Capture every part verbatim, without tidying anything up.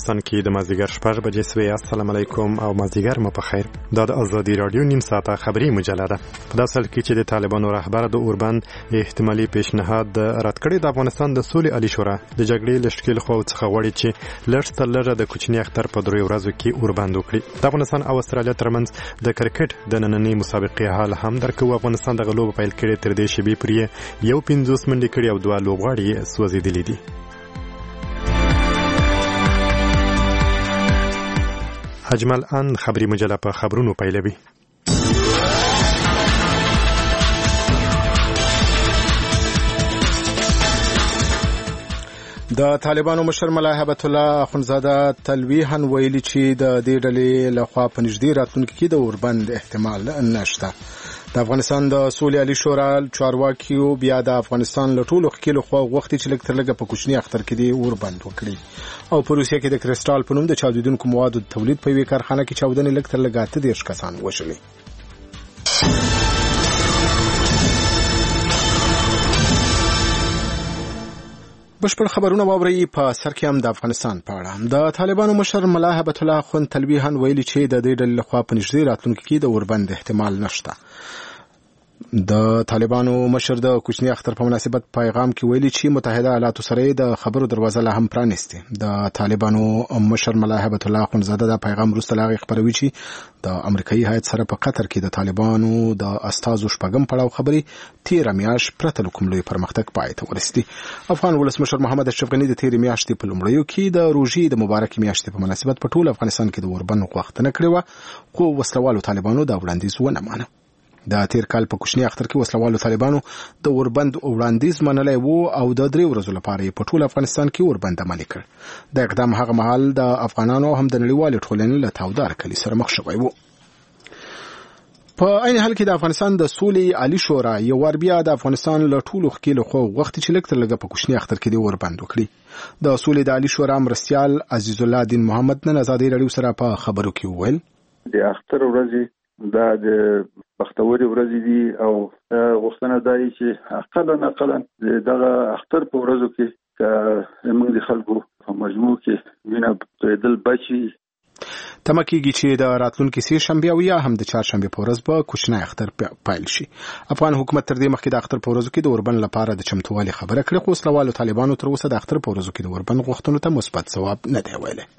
افغانستان کې د مازدیګر شپږ بجې سوې. السلام علیکم او مازدیګر مو په خیر. دا د ازادي رادیو نیم ساعته خبري مجله ده. په داسې حال کې چې د طالبانو رهبر د اوربند احتمالي پیشنهاد رد کړی، د افغانستان د سولې عالی شورا د جګړې له شکل خو څخه غواړي چې لږ تر لږه د کوچني اختر په دریو ورځو کې اوربند وکړي. د افغانستان او استرالیا ترمنځ د کرکټ د نننۍ مسابقې حال هم درکو. افغانستان د غلوب پیل کړي، تر دې شیبې پورې یو پنځوس منډې کړي او دوه لوبغاړي سوځېدلي دي. اجمل ان خبری مجله په خبرونو پیلوي. د طالبانو مشر ملا هبت الله اخونزاده تلویحاً ویلي چې د دې ډلې لخوا په نږدې راتلونکي کې د اوربند احتمال نشته. د افغانستان د سولې عالی شورا چارواکیو بیا د افغانستان له ټولو ښکېلو خوا غوښتي چې لږ تر لږه په کوچني اختر کې دې اوربند وکړي او په روسیه کې د کرسټال په نوم د چاودېدونکو موادو د تولید په یوې کارخانه کې چاودنې لږ تر لږه اته دېرش کسان وژلي. بشپړ خبرونه واورئ. په سر کې هم د افغانستان په اړه د طالبانو مشر ملا هبت الله اخوند تلویحاً ویلي چې د دې ډلې لخوا په نږدې راتلونکي کې د اوربند احتمال نشته. د طالبانو مشر د کوچني اختر په مناسبت پیغام کې ویلي چې متحده ایالاتو سره د خبرو دروازه لا هم پرانیستي. د طالبانو مشر ملا هبت الله اخوندزاده دا پیغام وروسته لا خبروي چې د امریکایي هیئت سره په قطر کې د طالبانو د استازو شپږم پړاو خبري تیر میاشت پرته له کوم لوی پرمختګ پای ته ورسېدي. افغان ولسمشر محمد اشرف غني د تیر میاشتې په لومړیو کې د روژې د مبارکې میاشتې په مناسبت په ټول افغانستان کې د اوربند غوښتنه کړې وه، خو وسلوالو طالبانو دا وړاندیز ونه مانه. د تیر کال په کوچني اختر کې وسلوالو طالبانو د اوربند وړاندیز منلی وو او د درې ورځو لپاره په ټول افغانستان کې اوربند عملي کړ. د اقدام هغه مهال د افغانانو هم د نړیوالې ټولنې له تاودار کلي سره مخ شوی وو. په عین حال کې د افغانستان د سولې عالی شورا یو وار بیا د افغانستان له ټولو ښکېلو خوا غوښتي چې لږ تر لږه په کوچني اختر کې د اوربند وکړي. د سولې د عالی شورا مرستیال عزیز الله دین محمد نن ازادي رادیو سره په خبرو کې وویل د اختر ورځې دا د بختوري ورځې دي او غوښتنه دا دی چې اقلا اقلا دغه اختر په ورځو کې چې موږ د خلکو په مجموع کې وینه تویدل بچي. تمه کېږي چې د راتلونکي سې شنبې او یا هم د چهارشنبې په ورځ به کوچنی اختر پیل شي. افغان حکومت تر دې مخکې د اختر په ورځو کې د اوربند لپاره د چمتووالي خبره کړې، خو وسلوالو طالبانو تر اوسه د اختر په ورځو کې د اوربند غوښتنو ته مثبت ځواب نه دی ویلی.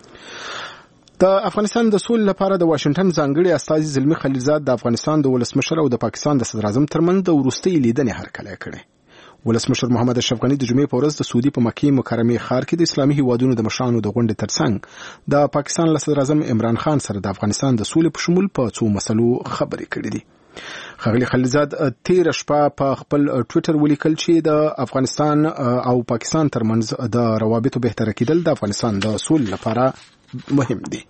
د افغانستان د سولې لپاره د واشنگټن ځانګړي استازي زلمي خلیلزاد د افغانستان د ولسمشر او د پاکستان د صدر اعظم ترمنځ د وروستۍ لیدنې هرکلی کړی. ولسمشر محمد اشرف غني د جمعې په ورځ د سعودي په مکې مکرمې ښار کې د اسلامي هیوادونو د مشرانو د غونډې ترڅنګ د پاکستان له صدر اعظم عمران خان سره د افغانستان د سولې په شمول په څو مسلو خبرې کړې دي. ښاغلي خلیلزاد تیر شپه په خپل ټویټر ولیکل چې د افغانستان او پاکستان ترمنځ د روابطو بهتر کېدل د افغانستان د سولې لپاره مهم دي.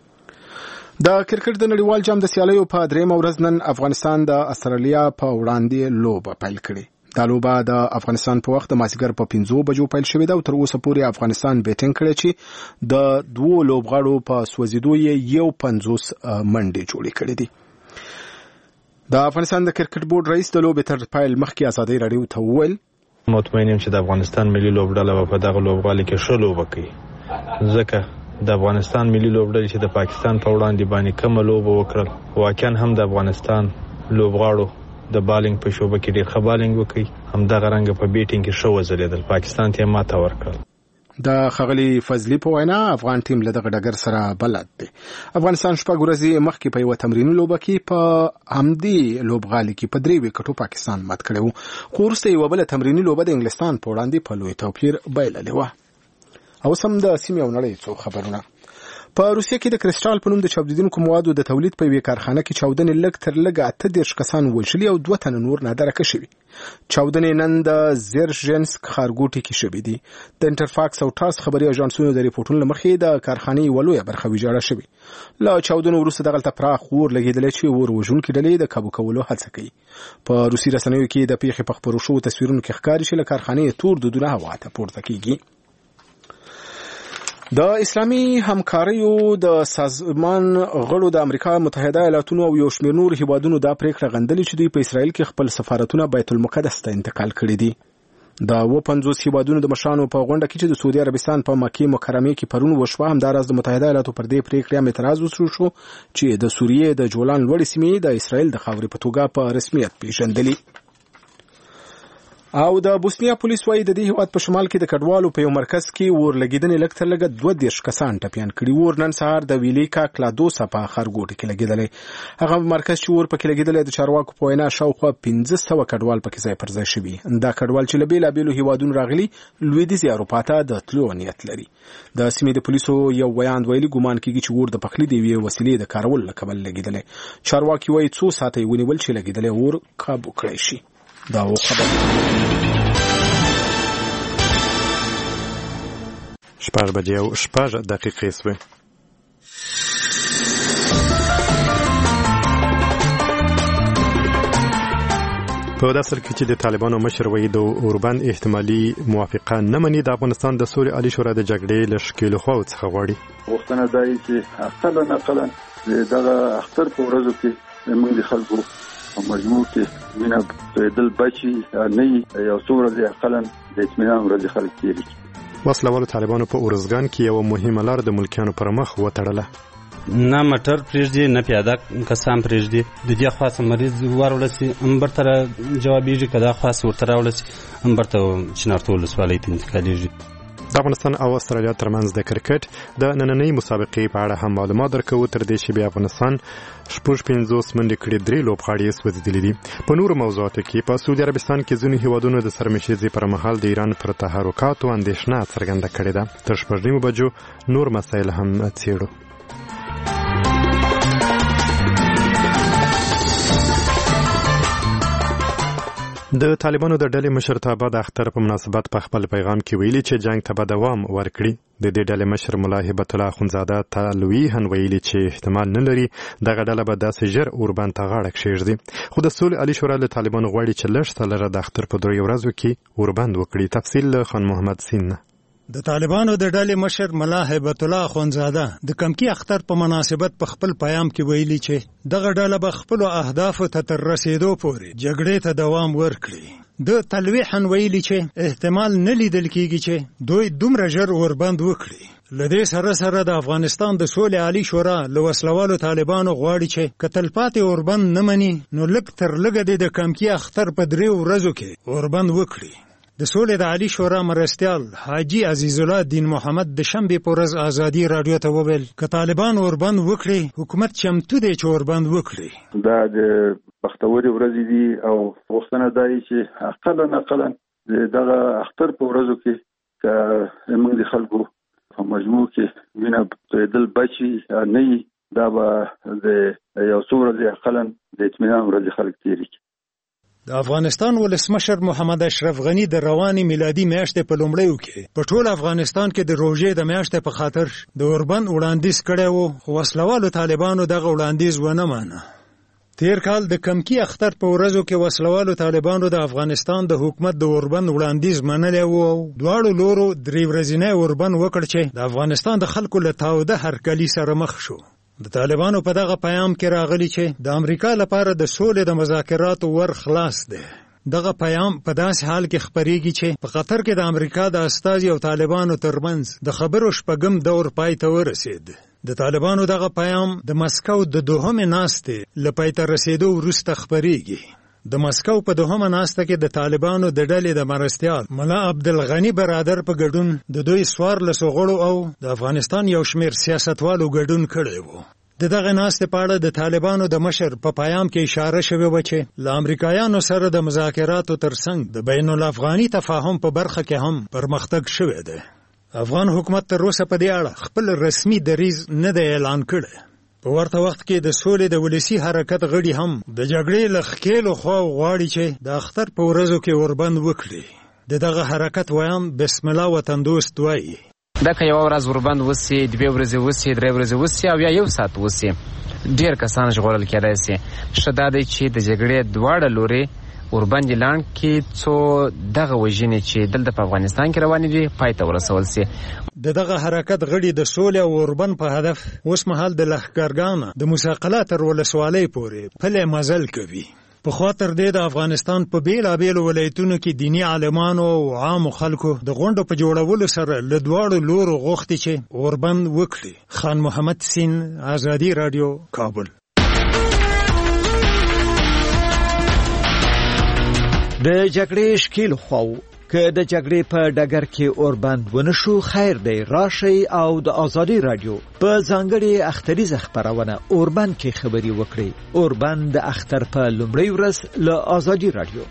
د کرکټ د نړیوال جام د سیالیو په درېیمه ورځ نن افغانستان د استرالیا په وړاندې لوبه پیل کړې. دا لوبه د افغانستان په وخت د مازدیګر په پنځو بجو پیل شوې ده او تر اوسه پورې افغانستان بیټینګ کړی چې د دوو لوبغاړو په سوځېدو یې یو پنځوس منډې جوړې کړې دي. د افغانستان د کرکټ بورډ رئیس د لوبې تر پیل مخکې ازادي رادیو ته وویل مطمئن یم چې د افغانستان ملي لوبډله په دغه لوبغالي کې ښه لوبه کوي، ځکه د افغانستان ملي لوبډلې چې د پاکستان په وړاندې باندې کومه لوبه وکړل، واقعا هم د افغانستان لوبغاړو د بالینګ په شوبه کې ډېر ښه بالینګ وکړي، همدغه رنګه په بیټینګ کې ښه وځلېدل، پاکستان ته یې ماته ورکړل. د ښاغلي فضلي په وینا افغان ټیم له دغه ډګر سره بلد دی. افغانستان شپږ ورځې مخکې په یوه تمریني لوبه کې په همدې لوبغالي کې په درې وکټو پاکستان مات کړی و، خو وروسته یوه بله تمریني لوبه د انګلستان په وړاندې په لوی توپیر بایللې وه. او سم د سیمې او نړۍ څو خبرونه. په روسیه کې د کرسټال په نوم د چاودېدونکو موادو د تولید په یوې کارخانه کې چاودنې لږ تر لږه اته دېرش کسان وژلي او دوه تنه نور نادرکه شوي. چاودنې نن د زیرژینسک ښارګوټي کې شوي دي. د انټرفاکس او ټاس خبري اژانسونو د ریپورټونو له مخې د کارخانې یوه لویه برخه ویجاړه شوې. له چاودنو وروسته دغلته پراخ اور لګېدلی چې اور وژونکي ډلې د کابو کولو هڅه کوي. په روسي رسنیو کې د پیښې په خپرو شوو تصویرونو کې ښکاري چې له کارخانې تور دودونه هوا ته پورته کېږي. د اسلامي همکاریو د سازمان غړو د امریکا متحده ایالاتونو او یو شمېر نور هیوادونو دا پریکړه غندلې چې دوی په اسرائیل کې خپل سفارتونه بیت المقدس ته انتقال کړي دي. د و پنځوس هیوادونو د مشرانو په غونډه کې چې د سعودي عربستان په مکې مکرمه کې پرون وشوه، همداراز د متحده ایالاتو پر دې پریکړه هم اعتراض وشو چې د سوریې د جولان لوړې سیمې د اسرائیل د خاورې په توګه په رسمیت پیژندلې. او د بوسنیا پولیس وايي د دې هیواد په شمال کې د کډوالو په یو مرکز کې اور لګیدنې لږ تر لږه دوه دېرش کسان ټپیان کړي. اور نن سهار د ویلیکا کلادوسا په ښارګوټي کې لګېدلی. هغه مرکز چې اور پکې لګېدلی د چارواکو په وینا شاوخوا پنځه سوه کډوال پکې ځای پر ځای شوي. دا کډوال چې له بېلابېلو هیوادونو راغلي لویدیځې اروپا ته د تلو نیت لري. د سیمې د پولیسو یو ویاند ویلي ګمان کېږي چې اور د پخلي د یوې وسیلې د کارولو له کبله لګېدلی. چارواکي وایي څو ساعته یې ونیول چې لګېدلی اور کابو کړی شي. دا و خبر شپږ بجې او شپږ دقیقې سوې. په داسې کې چې د طالبانو مشر وایي د اوربند احتمالي موافقه نه مني، د افغانستان د سولې عالي شورا د جګړې له ښکېلو خواو څخه غواړي. غوښتنه دا وي چې اقلا اقلا دغه اختر په ورځو کې موږ د خلکو په مجموع کې مینه تویدل بچي نه وي، یو څو ورځې اقلا د اطمینان ورځې خلک تېري. وسلوالو طالبانو په اورزګان کې یو مهمه لار د ملکیانو پر مخ وتړله. نه موټر پرېږدي نه پیاده کسان پرېږدي. د دې خواڅه مریض ورولسي امبر ته جوابیږي، که دا خواڅه ورته راولسي امبر ته چنارتو ولسوالۍ ته انتقالیږي. د افغانستان او استرالیا ترمنځ د کرکټ د نننۍ مسابقې په اړه هم معلومات درکوو، تر دې چې بیا افغانستان شپږ پنځوس منډې کړې، درې لوبغاړي یې سوځېدلي دي. په نورو موضوعاتو کې په سعودي عربستان کې ځینو هیوادونو د سرمشیزې پر مهال د ایران پر تحرکاتو اندېښنه څرګنده کړې ده. تر شپږ نیمو بجو نور مسایل هم څېړو. د طالبانو د ډلې مشرتابه د اختر په مناسبت په خپل پیغام کې ویلي چې جنگ ته به دوام ورکړي. د دې ډلې مشر ملا هبت الله اخندزاده تلویحاً ویلي چې احتمال نه لري دغه ډله به داسې ژر اوربند ته غاړه کښېږدي. خو د سولې عالي شورا له طالبانو غواړي چې لږ څه لږه د اختر په دریو ورځو کې اوربند وکړي. تفصیل له خان محمد سین. د طالبانو د ډلې مشر ملا هبت الله اخندزاده د کمکی اختر په مناسبت په خپل پیغام کې ویلي چې دغه ډله به خپل اهداف ته تر رسیدو پورې جګړې ته دوام ورکړي. د تلویحاً ویلي چې احتمال نه لیدل کېږي چې دوی دومره ژر اوربند وکړي. له دې سره سره د افغانستان د سولې عالي شورا له وسلوالو طالبانو غواړي چې که تلپاتې اوربند نه مني نو لږ تر لږه دې د کمکی اختر په دریو ورځو کې اوربند وکړي. د سولې د عالي شورا مرستیال حاجي عزیز الله دین محمد د شنبې په ورځ ازادي راډیو ته وویل که طالبان اوربند وکړي حکومت چمتو دی چې اوربند وکړي. دا د بختوري ورځې دي او غوښتنه دا وي چې اقلا اقلا دغه اختر په ورځو کې که موږ د خلکو په مجموع کې وینه تویدل بچي نه وي، دا به د یو څو ورځې اقلا د اطمینان ورځې خلک تېري. د افغانستان ولسمشر محمد اشرف غنی د رواني میلادي میاشتې په لومړیو کې په ټول افغانستان کې د روژې د میاشتې په خاطر د اوربند وړاندیز کړی و، خو وسلوالو طالبانو دغه وړاندیز ونه مانه. تیر کال د کمکی اختر په ورځو کې وسلوالو طالبانو د افغانستان د حکومت د اوربند وړاندیز منلی و او دواړو لورو درې ورځنی اوربند وکړ چې د افغانستان د خلکو له تاوده هرکلي سره مخ شو. د طالبانو په دغه پیام کې راغلی چې د امریکا لپاره د سولې د مذاکراتو ور خلاص دی. دغه پیام په داسې حال کې خپریږي چې په قطر کې د امریکا د استازي او طالبانو ترمنځ د خبرو شپږم دور پای ته ورسید. د طالبانو دغه پیام د مسکو د دوهمې ناستې له پای ته رسیدو وروسته خپریږي. د مسکو په دوهمه ناسته کې د طالبانو د ډلې د مرستیال ملا عبدالغنی برادر په ګډون د دوی څوارلسو غړو او د افغانستان یو شمېر سیاستوالو ګډون کړی و. د دغه ناستې په اړه د طالبانو د مشر په پیام کې اشاره شوې وه چې له امریکایانو سره د مذاکراتو ترڅنګ د بین الافغاني تفاهم په برخه کې هم پرمختګ شوی دی. افغان حکومت تر اوسه په دې اړه خپل رسمي دریځ نه دی اعلان کړی. په ورته وخت کې د سولې د ولسی حرکت غړي هم د جګړې له ښکېلو خواو غواړي چې د اختر په ورځو کې اوربند وکړي. د دغه حرکت ویان بسم الله وطن دوست وایي دا که یوه ورځ اوربند وسي، دوې ورځې وسي، درې ورځې وسي او یا یو ساعت وسي، ډېر کسان ژغورل کېدای سي. ښه دا دی چې د جګړې دواړه لورې اوربند اعلان کړي څو دغه وژنې چې دلته په افغانستان کې روانې دي پای ته ورسول سي. د دغه حرکت غړي د سولې او اوربند په هدف اوس مهال د لښکرګانو د موسی قلعه تر ولسوالۍ پورې پلی مزل کوي. په خوا تر دې د افغانستان په بیلابیلو ولایتونو کې دیني عالمانو او عامو خلکو د غونډو په جوړولو سره له دواړو لورو غوښتي چې اوربند وکړي. خان محمد سین، آزادي رادیو، کابل. د جګړې شکیل خو که د جګړې په ډګر کې اوربند ونشو، خیر دی راشي او د آزادي رادیو په ځانګړي اختریزه خبرونه اوربند کې خبري وکړي. اوربند د اختر په لومړۍ ورځ له آزادي رادیو.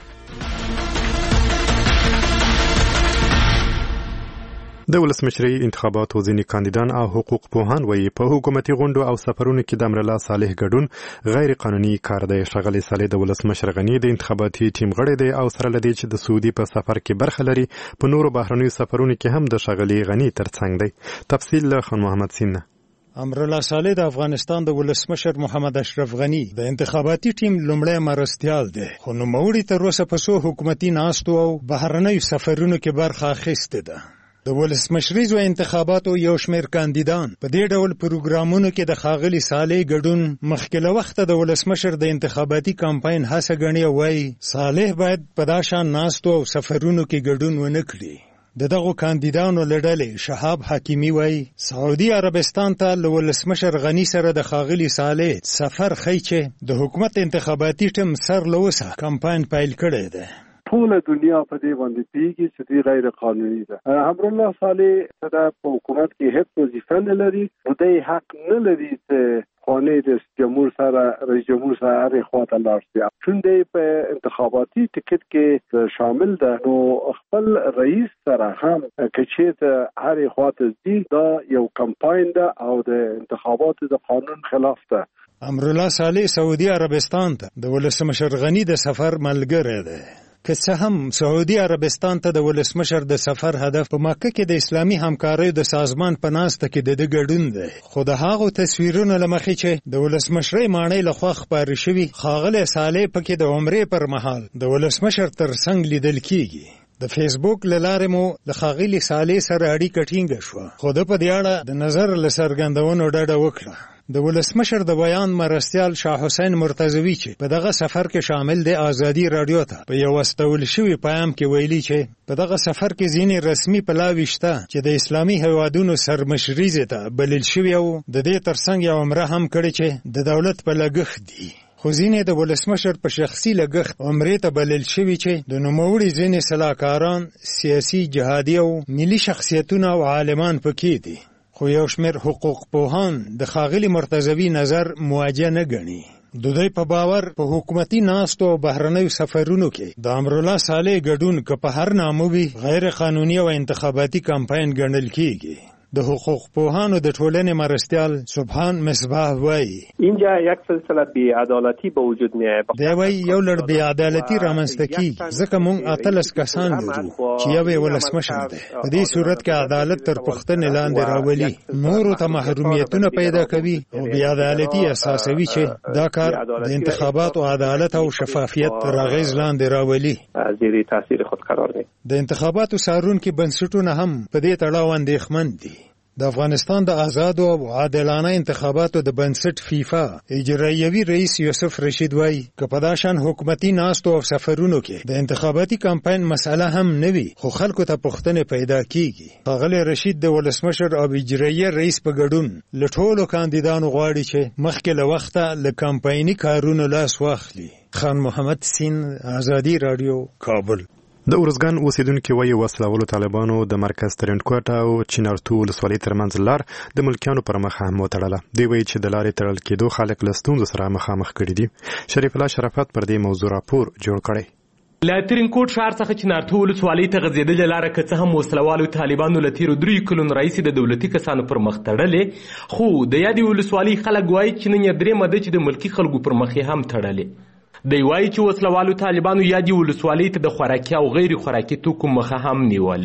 د ولسمشرۍ انتخاباتو ځینې کاندیدان او حقوق پوهان وایي په حکومتي غونډو او سفرونو کې د امرالله صالح ګډون غیر قانوني کار دی. ښاغلی صالح د ولسمشر غني د انتخاباتي ټیم غړی دی او سره له دې چې د سعودي په سفر کې برخه لري، په نورو بهرنیو سفرونو کې هم د ښاغلي غني ترڅنګ دی. تفصیل له خان محمد سین. امرالله صالح د افغانستان د ولسمشر محمد اشرف غني د انتخاباتي ټیم لومړی مرستیال دی، خو نوموړي تر اوسه په څو حکومتي ناستو او بهرنیو سفرونو کې برخه اخیستې ده. د ولسمشریزو انتخاباتو یو شمېر کاندیدان په دې ډول پروګرامونو کې د ښاغلي صالح ګډون مخکې له وخته د ولسمشر د انتخاباتي کمپاین هڅه ګڼي او وایي صالح باید په دا شان ناستو او سفرونو کې ګډون ونه کړي. د دغو کاندیدانو له ډلې شهاب حکیمي وایي سعودي عربستان ته له ولسمشر غني سره د ښاغلي صالح سفر ښیي چې د حکومت انتخاباتي ټیم سر له اوسه کمپاین پیل کړی دی. ټول دنیا په دې باندې پیږي چې دې غیر قانوني ده. امرالله صالح سره په حکومت کې هیڅ وظیفه نه لري، نو دی حق نه لري چې خانه رئیس جمهور سره رئیس جمهور سره هرې خواته لاړ شي. چون دی په انتخاباتي ټکټ کې شامل ده، نو خپل رئیس سره هم که چېرته هرې خواته ځي دا یو کمپاین ده او د انتخاباتو د قانون خلاف ده. امرالله صالح سعودي عربستان ته د ولسمشر غني د سفر ملګری دی. که څه هم سعودي عربستان ته د ولسمشر د سفر هدف په مکه کې د اسلامي همکاریو د سازمان په ناسته کې د ده ګډون دی، خو د هغو تصویرونو له مخې چې د ولسمشرۍ ماڼۍ لخوا خپاره شوي، ښاغلی صالح پکې د عمرې پر مهال د ولسمشر تر څنګ لیدل کیږي. د فیسبوک له لارې مو له ښاغلي صالح سره اړیکه ټینګه شوه، خو ده په دې اړه د نظر له څرګندونو ډډه وکړه. د ولسمشر د بیان مرستیال شاه حسین مرتضوي چې په دغه سفر کې شامل دی، آزادي رادیو ته په یو استول شوي پیام کې ویلي چې په دغه سفر کې ځینې رسمي پلاوي شته چې د اسلامي هیوادونو سرمشریزې ته بلل شوي او د دې ترڅنګ یو عمره هم کړې چې د دولت په لګښت دي. خو ځینې د ولسمشر په شخصي لګښت عمرې ته بلل شوي چې د نوموړي ځینې سلاکاران، سیاسي، جهادي او ملي شخصیتونه او عالمان پکې دي. خو یو شمېر حقوق پوهان د ښاغلي مرتضوي نظر موجه نه ګڼي. د دوی په باور په حکومتي ناستو او بهرنیو سفرونو کې د امرالله صالح ګډون که په هر نامه وي غیر قانوني او انتخاباتي کمپاین ګڼل کیږي. د حقوق پوهانو د ټولنې مرستیال سبحان مصباح وایي اینجا یک سلسله بی‌عدالتی به وجود میاد. دی وایي یو لړ بی‌عدالتي رامنځته کیږي ځکه موږ اتلس کسان لرو چې یو یې ولسمشر دی. په دې صورت کې عدالت تر پوښتنې لاندې راولي، نورو ته محرومیتونه پیدا کوي او بی‌عدالتي اساسوي چې دا کار د انتخاباتو عدالت او شفافیت تر اغېز لاندې راولي. زیر تاثیر خود قرار دی. د انتخاباتو څارونکي بنسټونه هم په دې تړاو اندېښمن دي. د افغانستان د آزادو او عادلانه انتخاباتو د بنسټ فیفا اجرایوي رئیس یوسف رشید وایي که په دا شان حکومتي ناستو او سفرونو کې د انتخاباتي کمپاین مسله هم نه وي، خو خلکو ته پوښتنې پیدا کیږي. ښاغلی رشید د ولسمشر او اجرایي رئیس په ګډون له ټولو کاندیدانو غواړي چې مخکې له وخته له کمپایني کارونو لاس واخلي. خان محمد سین، آزادي رادیو، کابل. د اورزګان اوسیدونکو وایي وسلهوالو طالبانو د مرکز ترینکوټ او چنارتو ولسوالۍ ترمنځ لار د ملکیانو پر مخ هم وتړله. دوی وایي چې د لارې تړل کېدو خلک له ستونزو سره مخامخ کړي دي. شریف الله شرافت پر دې موضوع راپور جوړ کړی. له ترینکوټ ښار څخه چنارتو ولسوالۍ ته غځېدلې لاره که څه هم وسلهوالو طالبانو له تېرو دریو کلونو راهیسې د دولتي کسانو پر مخ تړلې، خو د یادې ولسوالۍ خلک وایي چې نن یې درېیمه ده چې د ملکي خلکو پر مخ یې هم تړلې. دی وایي چې وسلهوالو طالبانو یادې ولسوالۍ ته د خوراکي او غیر خوراکي توکو مخه هم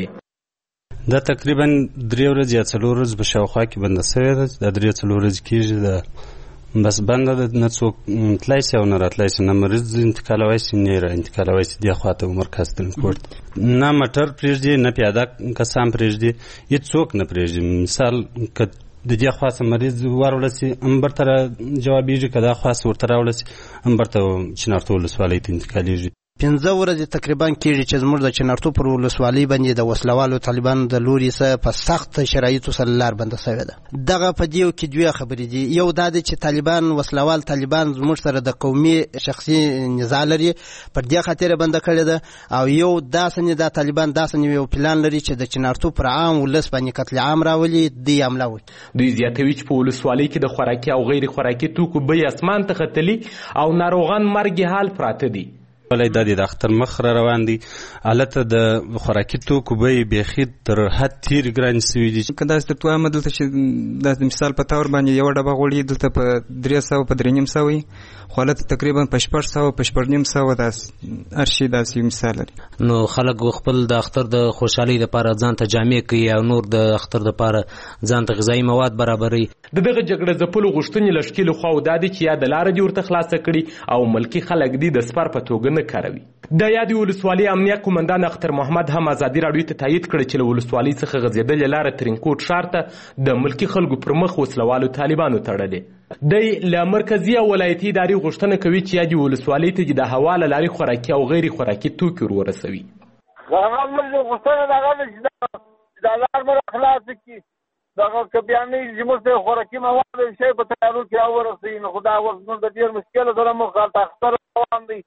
نیولې. دا تقریبا درې ورځې یا څلور ورځې په شاوخوا کې بنده شوې ده. دا درې څلور ورځې کېږي د بس بنده ده، نه څوک تللی شي او نه راتلی شي، نه مریض انتقالوی شي نه یې را انتقالوی شي دې خوا ته مرکز ترینکوټ. نه موټر پرېږدي، نه پیاده کسان پرېږدي، هېڅ څوک نه پرېږدي. مثال که د دې خاصه مریض ورولسي امبرته جوابیږي کدا خاص ورته راولسي امبرته چنارتو ولسوالۍ ته انتقالیږي. پنځه ورځې تقریبا کېږي چې زموږ د چنارتو پر ولسوالۍ باندې د وسلوالو طالبانو د لوري څخه په سخت شرایطو سره لار بنده شوې ده. دغه په دیو کې دوه خبرې دي. یو دا دی چې طالبان وسلوال طالبان زموږ سره د قومي شخصي نزاع لري پر دې خاطر بنده کړې ده، او یو داسې نه د طالبان داسې یو پلان لري چې د چنارتو پر عام ولس باندې قتل عام راولي دی عمله وي. دوی زیاتوي چې په ولسوالۍ کې د خوراکي او غیر خوراکي توکو بیې اسمان ته ختلي او ناروغان مرګ حال پراته دي. ولای د دې د اختر مخ را روان دي، الته د خوراکي توکو به بیخي تر حد تیر ګران سوي دي. کدا ست تو امدل ته چې د مثال په تور باندې یو ډبه غوړي دلته په درې سوه په درې نیم سوه وي، خالت تقریبا په شپږ سوه په شپږ نیم سوه د ارشي داسې مثال لري. نو خلک خپل د اختر د خوشحالۍ لپاره ځان ته جامې کوي او نور د اختر لپاره ځان ته غذایي مواد برابروي. د دغه جګړه ځپلو غوښتنې لشکې له خوا دا دي چې یا د لارې دې ورته خلاصه کړي او ملکي خلک دې د سپر په توګه نه کاروي. د یادې ولسوالۍ امنیه قومندان اختر محمد هم ازادي راډیو ته تایید کړی چې له ولسوالۍ څخه غځېدلې لاره ترینکوټ ښار ته د ملکي خلکو پر مخ وسلوالو طالبانو تړلې. دی له مرکزي او ولایتي ادارې غوښتنه کوي چې یادې ولسوالۍ ته د هوا له لارې خوراکي او غیر خوراکي توکي ور ورسوي. هغه موږ غوښتنه دغه چې د لار مر خلاص کړي، دغه کبیانې زموږ ته خوراکي مواد شی په تیارو کې راورسوي. نو خدا اوس نو د ډېر مشکل سره مخ ته اختر روان دی.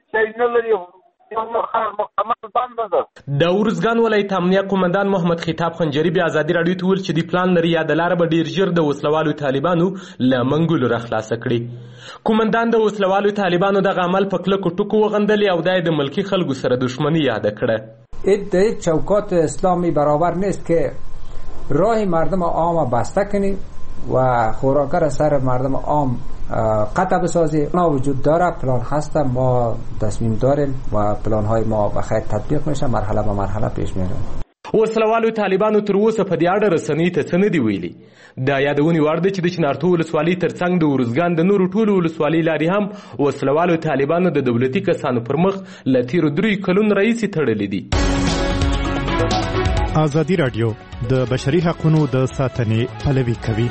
د ارزګان ولایت امنیه قومندان محمد خطاب خنجری بیا ازادي راډیو ته ویل چې د پلان لري یا د لاره به ډیر ژر د وسلوالو طالبانو له منګولو راخلاصه کړي. قومندان د وسلوالو طالبانو دغه عمل په کلکو ټکو وغندلې او د ملکي خلکو سره دشمنی یاد کړه. این چوکات اسلامی برابر نیست که راه مردم عام بسته کنی و خوراک را سر مردم عام قطع بسازی. ما وجود داره، پلان هست، ما تصمیم داریم و پلان های ما بخیر تطبیق میشه، مرحله به مرحله پیش میره. وسلوالو طالبانو تر اوسه په دې اړه رسنۍ ته څه نه دي ویلي. دا یادونې وړ ده چې د چنارتو ولسوالۍ ترڅنګ د ارزګان د نورو ټولو ولسوالۍ لارې هم وسلوالو طالبانو د دولتي کسانو پر مخ له تیرو دریو کلونو راهیسې تړلې دي. ازادي راډیو د بشري حقوقو د ساتنې پلوي کوي.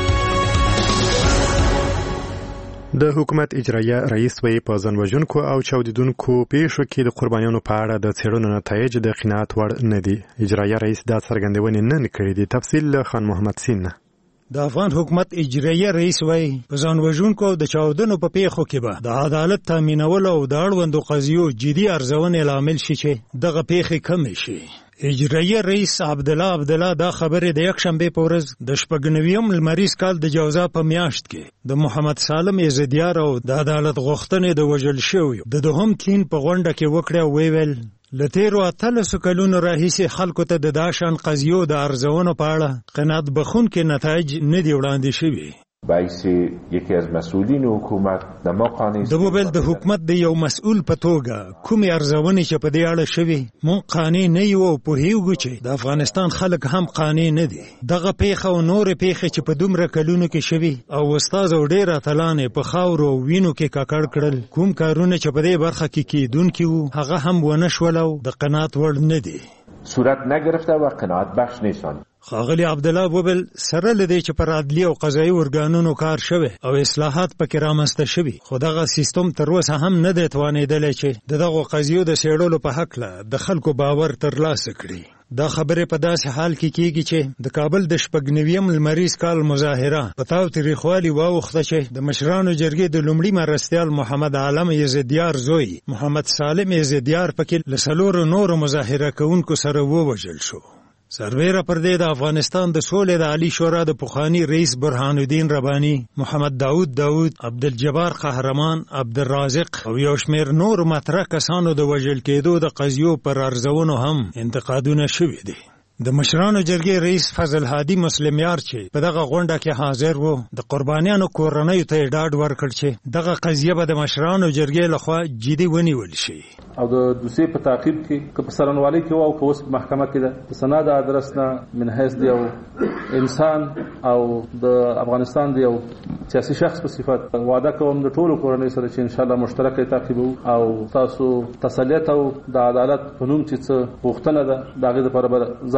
د حکومت اجرایه رئیس وی په ځانوژونکو او چاودیدونکو پیښو کې د قربانیانو په اړه د څېړنو نتایج د قناعت وړ نه دي. اجرایه رئیس دا څرګندونې نه کړې دي. تفصیل له خان محمد سین. د افغان حکومت اجرایه رئیس وی په ځانوژونکو او د چاودنو په پیښو کې به د عدالت تامینول او د اړوندو قضیو جدي ارزونې لامل شي چې دغه پیښې کمې شي. اجرایه رئیس عبدالله عبدالله دا خبرې د یک شنبه په ورځ د شپږ نویم لمریز کال د جوزا په میاشت کې د محمد سالم عزتیار او د عدالت غوښتنې د وژل شویو د دوهم تلین په غونډه کې وکړه او ویل له تیرو اتلسو کلونو راهیسې خلکو ته د داشان قضیو د ارزونو په اړه قناعت بخښونکي نتایج نه دي وړاندې شوي. باعث یکی از مسئولین حکومت د موقع د موبایل د حکومت د یو مسؤل په توګه کومې ارزونې چې په دې اړه شوي مونږ قانع نه یو او پوهیږو چې د افغانستان خلک هم قانع نه دي. دغه پیښه او نورې پیښې چې په دومره کلونو کې شوي او استاد او ډېر اتلان په خاورو او وینو کې ککړ کړل، کوم کارونه چې په دې برخه کې کېدونکي وو هغه هم ونه شول او د قناعت وړ نه دي. صورت نگرفته و قناعت بخش نیستند. ښاغلي عبدالله وویل سره له دې چې پر عدلي او قضایي ارګانونو کار شوی او اصلاحات پکې رامنځته شوي، خو دغه سیستم تر اوسه هم نه دی توانېدلی چې د دغو قضیو د څېړلو په هکله د خلکو باور ترلاسه کړي. دا خبرې په داسې حال کې کېږي چې د کابل د شپږ نویم لمریز کال مظاهره په تاوتریخوالي واوښته چې د مشرانو جرګې د لومړي مرستیال محمد عالم یزدیار زوی محمد سالم یزدیار پکې له څلورو نورو مظاهره کوونکو سره ووژل شو. سربیره پر دې د افغانستان د سولې د عالی شورا د پخوانی رئیس برهان الدین ربانی، محمد داود داود، عبدالجبار قهرمان، عبدالرازق او یو شمېر نور مطرح کسانو د وژل کېدو د قضیو پر ارزونو هم انتقادونه شوي دي. د مشرانو جرګې رئیس فضل هادي مسلمیار چې په دغه غونډه کې حاضر وو د قربانیانو کورنیو ته ډاډ ورکړ چې دغه قضیه به د مشرانو جرګې لخوا جدي ونیول شي. او د دوسیې په تعقیب کې که په څارنوالۍ کې او که اوس په محکمه کې ده د سنا د ادرس نه من حیث د یو انسان او د افغانستان د یو سیاسي شخص په صفت وعده کوم د ټولو کورنیو سره چې انشاءالله مشترک تعقیبو او تاسو تسلیت او د عدالت په نوم چې څه غوښتنه ده د هغې دپاره به ځان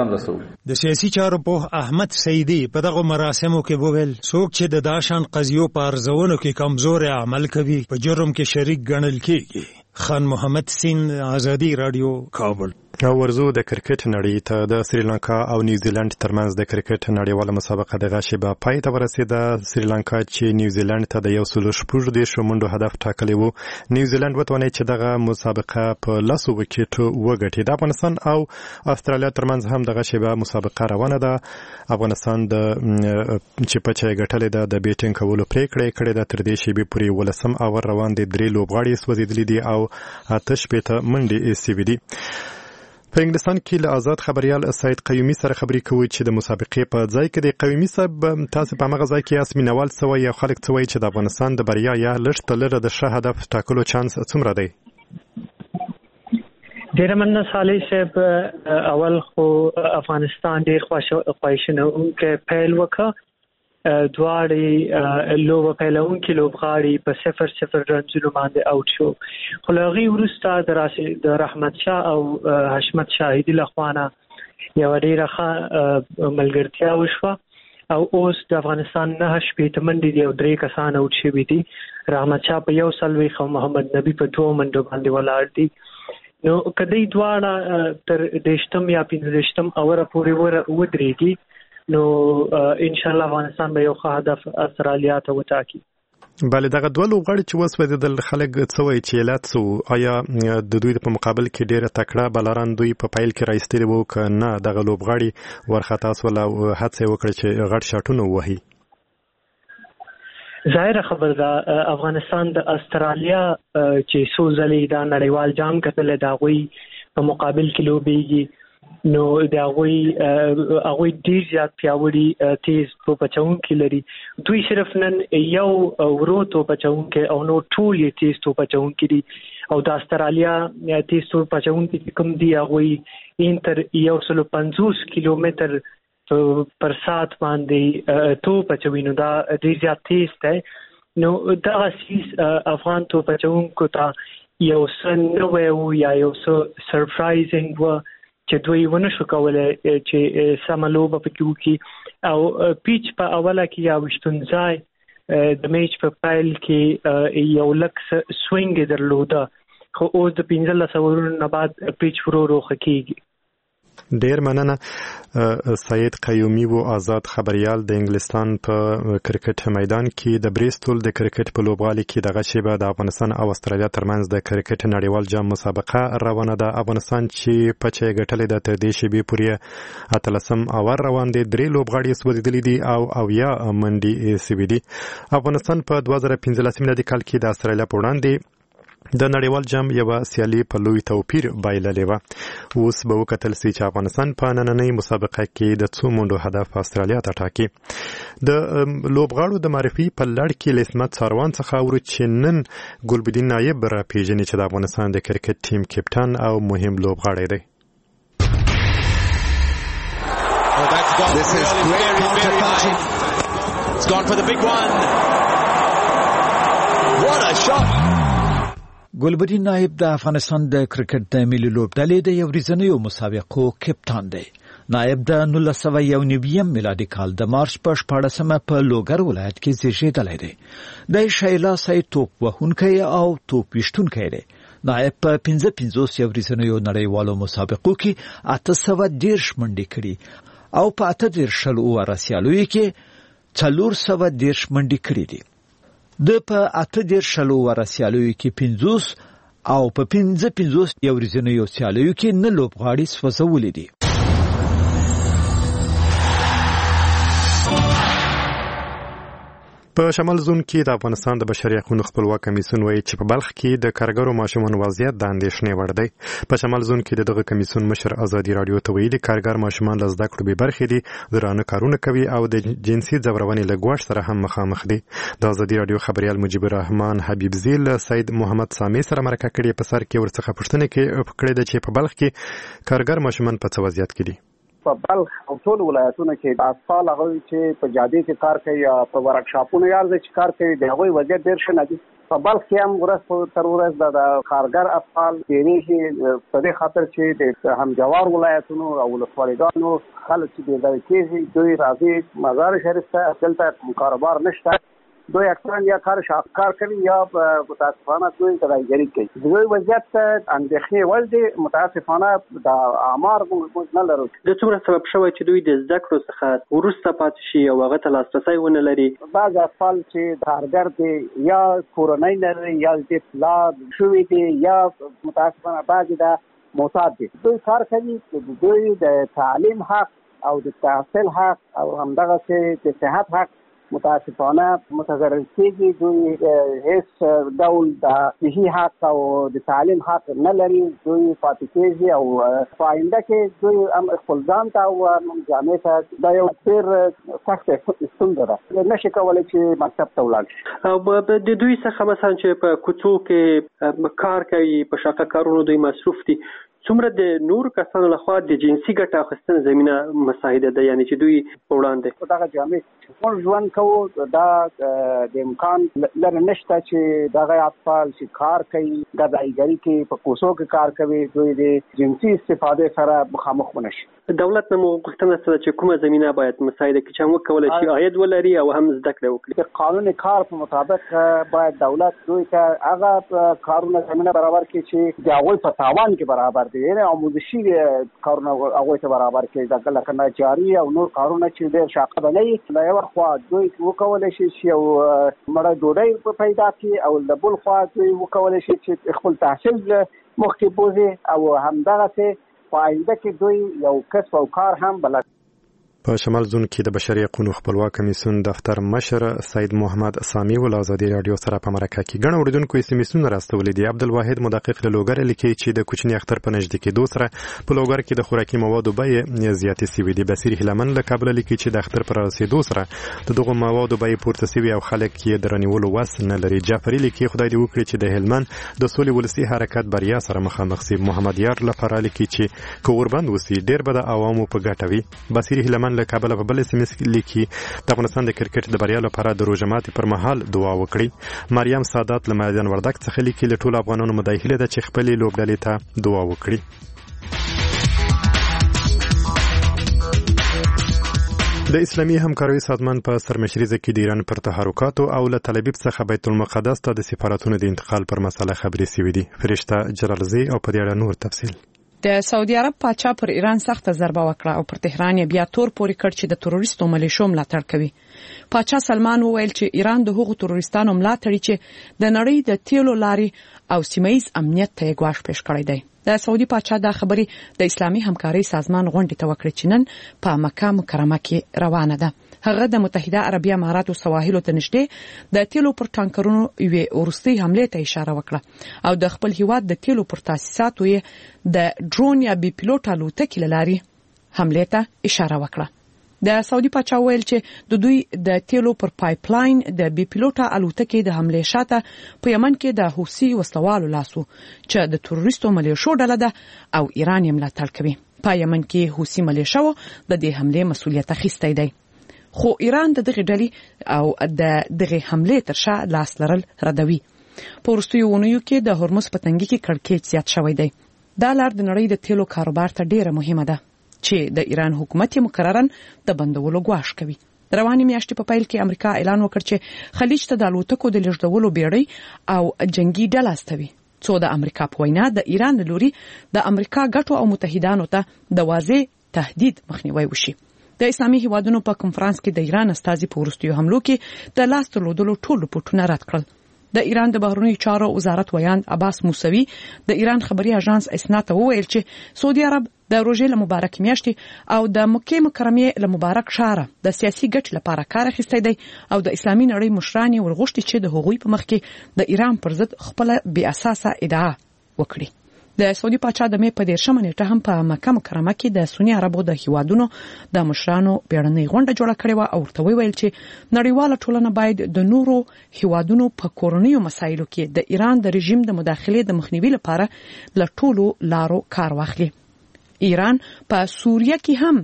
ځان رسو. د سیاسي چارو په احمد سیدی په دغه مراسمو کې وویل څوک چې د داشان قضیو په ارزونو کې کمزور عمل کوي په جرم کې شریک ګڼل کیږي. خان محمد سین، آزادی رادیو، کابل. او ورزو د کرکټ نړۍ ته د سریلانکا او نیوزیلند ترمنځ د کرکټ نړیواله مسابقه د غشبه پای ته ورسېده. سریلانکا چې نیوزیلند ته د یو سل شپږ دیرشو منډو هدف ټاکلی و، نیوزیلند وتوانید چې دغه مسابقه په لسو وکټو وګټي. د افغانستان او استرالیا ترمنځ هم د غشبه مسابقه روانه ده. افغانستان د چې په چای ګټلې ده د بیټینګ کولو پریکړه کړې ده. تر دې شیبې پورې ولسم اور روان دي. درې لوبغاړي سوځېدلي دي او اته شپېته منډې سوي دي. په انګلستان کې له آزاد خبريال سید قیومي سره خبرې کوي چې د مسابقې په ځای کې د قیومي صاحب تاسو په هغه ځای کې اسمینوال سوی یا خلک سوی چې د افغانستان د بریا یا لږ تلره د ښه هدف ټاکلو چانس څومره دی؟ ډېر مننه صالح صاحب. اول خو افغانستان ډېر خوښنه کې پیل وکړ. دواړې لوبه پیلونکي لوبغاړي په صفر صفر رنزونو باندې اوټ شو. خو له هغې وروسته د رحمت شاه او حشمت شاهدي له خوا نه یوه ډېره ښه ملګرتیا وشوه او اوس د افغانستان نهه شپېته منډې دي او درې کسان اوټ شوي دي. رحمت شاه په یو څلوېښت او محمد نبي په دوو منډو باندې ولاړ دي. نو که دوی دواړه تر دېرشتم یا پنځه اوره پورې ودرېږي نو ان شاء الله افغانستان به یو ښه هدف استرالیا ته وټاکي. بله دغه دوه لوبغاړي چې وسوځېدل خلک څه وایي چې علت څه و؟ آیا د دوی په مقابل کې ډېره تکړه بالران دوی په پیل کې راایستلي وو که نه دغه لوبغاړي ورخطا سول او هڅه یې وکړه چې غټ شاټونه ووهي؟ ظاهره خبر ده افغانستان د استرالیا چې څو ځلې دا نړیوال جام کتلی د هغوی په مقابل کې لوبېږي نو د هغوی هغوی ډېر زیات پیاوړي تیز توپ اچوونکي لري. دوی صرف نن یو ورو توپ اچوونکی او نور ټول یې تیز توپ اچوونکي دي او د استرالیا تیز توپ اچوونکي چې کوم دي هغوی این تر یو سلو پنځوس کیلومتر پر ساعت باندې توپ اچوي نو دا ډېر زیات تیز دی. نو دغه څیز افغان توپ اچوونکو ته یو څه نوی و یا یو څه سرپرایزینګ و چې دوی ونه شو کولی چې سمه لوبه پکې وکړي او پیچ په اوله کې یا ویشتون ځای د میچ په پیل کې یو لږ سوینګ یې درلوده خو اوس د پنځلس اورونو نه بعد پیچ ورو ورو ښه کېږي. ډیر مننه. سید قیومي و آزاد خبريال د انګلستان په کرکټ میدان کې د بریستول د کرکټ په لوبغالي کې دغه شیبه د افغانستان او استرالیا ترمنځ د کرکټ نړیوال جام مسابقه روانه ده. افغانستان چې په چای ګټلې ده تر دې شیبې پورې اتلسم اور روان دي. درې لوبغاړي سوځېدلي دي او اویا منډې سوي دي. افغانستان په دوه زره پنځلس میلادي کال کې د استرالیا په وړاندې د نړیوال جام یوه سیالي په لوی توپیر بایللې وه. اوس به وکتل سي چې افغانستان په نننۍ مسابقه کې د څو منډو هدف استرالیا ته ټاکي. د لوبغاړو د معرفي په لړ کې له عصمت ساروان څخه اورو چې نن ګلبدین نایب راپېژني چې د افغانستان د کرکټ ټیم کپټان او مهم لوبغاړی دی. This is great counter-punching. It's gone for the big one. What a shot! ګلبدین نایب د افغانستان د کرکټ د ملي لوبډلې د یو ورځنیو مسابقو کپټان دی. نایب د نولس سوه یو نوي میلادي کال د مارچ په شپاړسمه په لوګر ولایت کې زیږېدلی دی. د شایلا سای توپ وهونکی او توپ ویشتونکی دی. نایب په پنځه پنځوس یو ورځنیو نړیوالو مسابقو کې اته سوه دېرش منډې کړي او په اته دېرش شلو اوره سیالیو کې څلور سوه دېرش منډې کړي دي. د په اته دېرش شلو اوره سیالیو کې پنځوس او په پنځه پنځوس یو ورځنیو سیالیو کې نه لوبغاړي سوځولي دي. په شمال زون کې د افغانستان د بشري حقوقو خپلواک کمیسیون وایي چې په بلخ کې د کارګرو ماشومانو وضعیت د اندېښنې وړ دی. په شمال زون کې د دغه کمیسیون مشر آزادي رادیو ته ویلي کارګر ماشومان له زده کړو بې برخې دي، درانه کارونه کوي او د جنسي ځورونې له ګواښ سره هم مخامخ دي. د آزادي رادیو خبريال مجيب الرحمن حبیبزی له سید محمد سامي سره مرکه کړې. په سر کې ورڅخه پوښتنه کړې ده چې په بلخ کې کارګر ماشومان په څه وضعیت کې دي. په بلخ او ټول ولایتونو کې اسفال هغه چې په جادې کې کار کوي یا په ورکشاپونو یا چې کار کوي د هغوی وضعیت ډېر ښه نه دي. په بلخ کې هم ورځ تر ورځ د کارګر اسفال تېرېږي په دې خاطر چې د همجوار ولایتونو او ولسوالیګانو خلک چې بېځایه کېږي دوی راځي مزار شریف ته، دلته کاروبار نشته، دوی اکثرا یا کار شاهکار کوي یا متاسفانه دوی تدایګري کوي. دوی وضعیت اندېښنې وړ دي. متاسفانه د اعمار موږ نه لرو. د څومره سبب شوی چې دوی د زده کړو څخه وروسته پاتې شي او هغه ته لاسرسی ونه لري؟ بعض اطفال چې کارګر دي یا کورنۍ نه لري یا د پلار شوي دي یا متاسفانه بعضې د معتاد دي. دوی کار کوي، دوی د تعلیم حق او د تحصیل حق او همدغسې د صحت حق متاسفانه متضرر کېږي. دوی هیڅ ډول د صحي حق او د تعلیم حق نه لري. دوی پاتې کېږي او په آینده کې دوی هم خپل ځان ته او جامعې ته دا یو ډېر سخته ستونزه ده، نشي کولی چې مکتب ته ولاړ شي. او د دوی څخه مثلا چې په کوڅو کې کار کوي، په شاقه کارونو دوی مصروف دي، څومره د نور کسانو لخوا د جنسي ګټه اخیستنې زمینه مساعده ده، یعنی چې دوی په وړاندې دغه جامعې موږ ژوند کوو دا د امکان لرې نشته چې دغه اطفال چې کار کوي ګدایګري کوي، په کوڅو کې کار کوي، دوی د جنسي استفادې سره مخامخ ونه شي. دولت نه مو غوښتنه څه چې کومه زمینه باید مساعده کړي چې موږ کولی شي عاید ولري او هم زده کړه وکړي؟ د قانون کار په مطابق باید دولت دوی ته هغه کارونه زمینه برابر کړي چې د هغوی په تاوان کې برابر دي، یعنې آموزشي کارونه هغوی ته برابر کړي، لکه نجاري او نور کارونه چې ډېر شاقه به نه وي. له یوه خوا دوی وکولی شي چې یو مړه ډوډۍ پیدا کړي او له بل خوا دوی وکولی شي چې خپل تحصیل مخکې بوځي او همدغسې په آینده کې دوی یو کسب او کار هم بلد. په شمال زون کې د بشري حقوقو خپلواک کمیسیون دفتر مشر سید محمد سامی ول ازادي رادیو سره په مرکه کې ګڼ اوریدونکو یې سمیسونه راستولې دي. عبدالواحد مدقق له لوګر لیکي چې د کوچني اختر په نږدې کېدو سره په لوګر کې د خوراکي موادو بیې زیاتې سوي دي. بصیر هلمن له کابل لیکي چې د اختر پر رسیدو سره د دغو موادو بیې پورته سوي او خلک یې د رانیولو وس نه لري. جعفري لیکي خدای دې وکړي چې د هلمند د سولې ولسي حرکت بریا سره مخامخ شي. محمد یار لپاره لیکي چې کوربند وسی ډېر به د عوامو په ګټه وي. بصیر هلمن له کابل په بل سیمه لیکي د افغانستان د کرکټ د بریا لپاره د روژه ماتي پر مهال دعا وکړي. مریم سادات له میدان وردګ څخه لیکي له ټولو افغانانو مداخله ده چې خپل لوبډلې ته دعا وکړي. د اسلامي همکارۍ سازمان په سرمشري کې د ایران پر تحرکاتو او له تل ابیب څخه بیت المقدس ته د سفارتونو د انتقال پر مسله خبرې شوې دي. فرشته جلالزی او په دې اړه نور تفصیل. د سعودي عرب پاچا پر ایران سخت ضربه وکړه او پر تهران یې بیا تور پورې کړ چې د تروریستو ملیشو ملاتړ کوي. پاچا سلمان وویل چې ایران د هغو تروریستانو ملاتړي چې د نړۍ د تیلو لارې او سیمه‌ییز امنیت ته ګواښ پیښ کړی دی. د سعودي پاچا دا خبرې د اسلامي همکارۍ سازمان غونډې ته وکړې چې نن په مکه مکرمه کې روانه ده. هغه د متحده عربي اماراتو سواحلو ته نږدې د تیلو پر ټانکرونو یوې وروستۍ حملې ته اشاره وکړه او د خپل هیواد د تیلو پر تاسیساتو یې د ډرون یا بي پیلوټ الوتکې له لارې حملې ته اشاره وکړه. د سعودي پاچا ویل چې د دوی د تیلو پر پایپ لاین د بي پیلوټ الوتکې د حملې شاته په یمن کې د حوثي وسلوالو لاسو چې د تروریستو ملیشو ډله ده او ایران یې ملاتړ کوي. په یمن کې حوثي ملیشو د دې حملې مسؤلیت اخیستی دی، خو ایران د دغه ډلې او د دغه حملې تر شا لاس لرل ردوي. په وروستیو اونیو کې د هرمز په تنګي کې کړکېچ زیات شوی دی. دا لار د نړۍ د تیلو کاروبار ته ډیره مهمه ده چې د ایران حکومت یې مکررا د بندولو ګواښ کوي. د روانې میاشتې په پیل کې امریکا اعلان وکړ چې خلیج ته د الوتکو د لیږدولو بیړۍ او جنگي ډله استوي، څو د امریکا په وینا د ایران له لوري د امریکا ګټو او متحدانو ته د واضح تهدید مخنیوي وشي. د اسلامي هیوادونو په کنفرانس کې د ایران استازي په وروستیو حملو کې د لاس درلودلو ټول رپورټونه رد کړل. د ایران د بهرنیو چارو وزارت ویاند عباس موسوي د ایران خبري اژانس اسنا ته وویل چې سعودي عرب د روژې له مبارک میاشتې او د مکې مکرمې له مبارک ښاره د سیاسي ګټ لپاره کار اخیستی دی او د اسلامي نړۍ مشران یې ورغوښتي چې د هغوی په مخ کې د ایران پر ضد خپل بې اساسه ادعا وکړي. د سعودي پاچا د مې په دیرشمه نیټه هم په مکه مکرمه کې د سنی عربو د هیوادونو د مشرانو بیړنۍ غونډه جوړه کړې وه او ورته ویل چې نړیواله ټولنه باید د نورو هیوادونو په کورنیو مسایلو کې د ایران د رژیم د مداخلې د مخنیوي لپاره له ټولو لارو کار واخلي. ایران په سوریه کې هم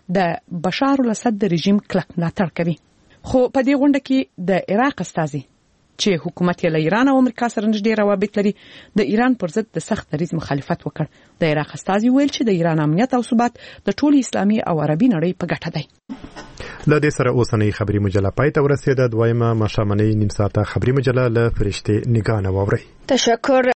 د بشار الاسد د رژیم کلک ملاتړ کوي. خو په دې غونډه کې د عراق استازي چې حکومت یې له ایران او امریکا سره نږدې روابط لري د ایران پر ضد د سخت دریځ مخالفت وکړ. د عراق استازي ویل چې د ایران امنیت او ثبات د ټول اسلامي او عربي نړۍ په ګټه دی. له دې سره اوسنۍ خبري مجله پای ته ورسېده. دویمه ماښامنۍ نیم ساعته خبري مجله له فرشتې نگاه نه واورئ. تشکر